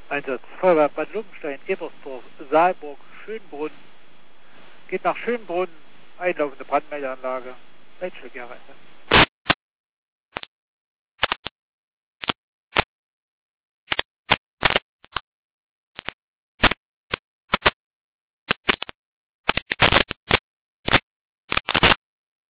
Einsatz Feuerwehr Bad Lumpenstein, Ebersdorf, Saalburg, Schönbrunn. Geht nach Schönbrunn, einlaufende Brandmeldeanlage. Leitstelle Einsatz.